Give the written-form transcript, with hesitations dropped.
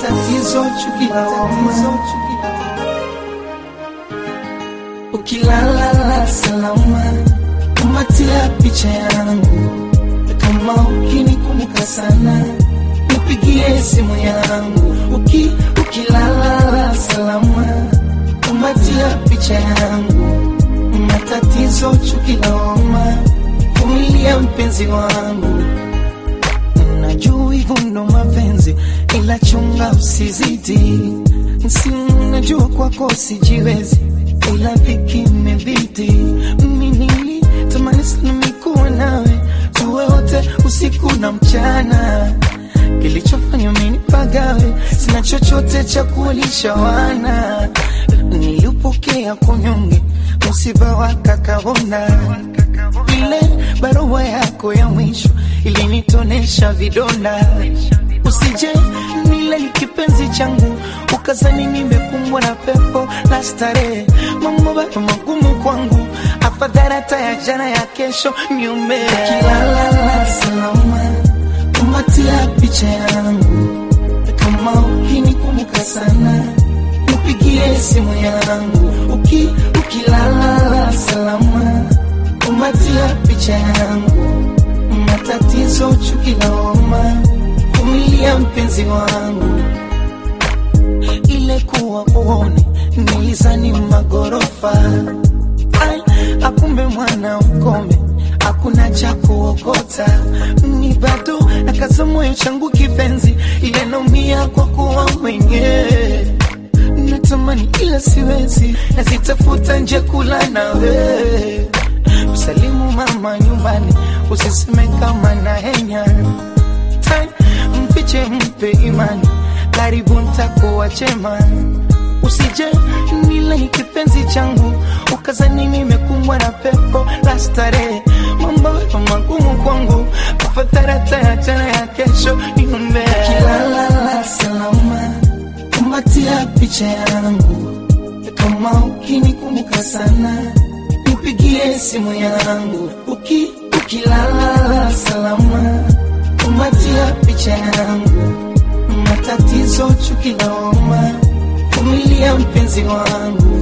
matatizo chuki lawama. Ukilala salama, kumatia picha yangu. Kama ukinikumbuka sana, nipigie simu yangu. Ukilala salama, kumatia picha yangu. Matatizo chuki lawama, vumilia mpenzi wangu. Najua hivyo ndo mapenzi, ila chunga usizidi. Najua kwako sijiwezi, ila dhiki imebidi. Mimi tamani sana mikuwa nawe, tuwe wote usiku na mchana. Kilichofanya mimi pagawe, sina chochote cha kulisha wana. Nilipokea kunyonge, msiba wakakaona. Ile barua yako ya mwisho ilinitonesha vidonda. Usije nile kipenzi changu, ukazani nimekumbwa na pepo la starehe. Mambo bado magumu kwangu, afadhali hata ya jana ya kesho niombe. Ukilala salama, kumatia picha yangu. Kama ukinikumbuka sana, nipigie simu yangu. Ukilala salama, kumatia picha yangu. Matatizo chuki lawama, vumilia mpenzi wangu. Ile kuwa uone, nilizani magorofa. Akumbe mwana ukome, hakuna cha kuokota. Ni bado nakaza moyo changu kipenzi, ile naumia kwa kuwa mwenye. Natamani ila siwezi, nazitafuta nje kula nawe. Msalimu mama nyumbani, usiseme kama na henya. Mpiche mpe imani, karibu ntakuwa chema. Usije nile kipenzi changu, ukazani nimekumbwa na pepo la starehe. Mambo magumu kwangu, afadhali hata ya jana ya kesho niombe. Ukilala salama, kumatia picha yangu. Kama ukinikumbuka sana, nipigie simu yangu. Ukilala salama, kumatia picha yangu. Matatizo chuki lawama, vumilia mpenzi wangu.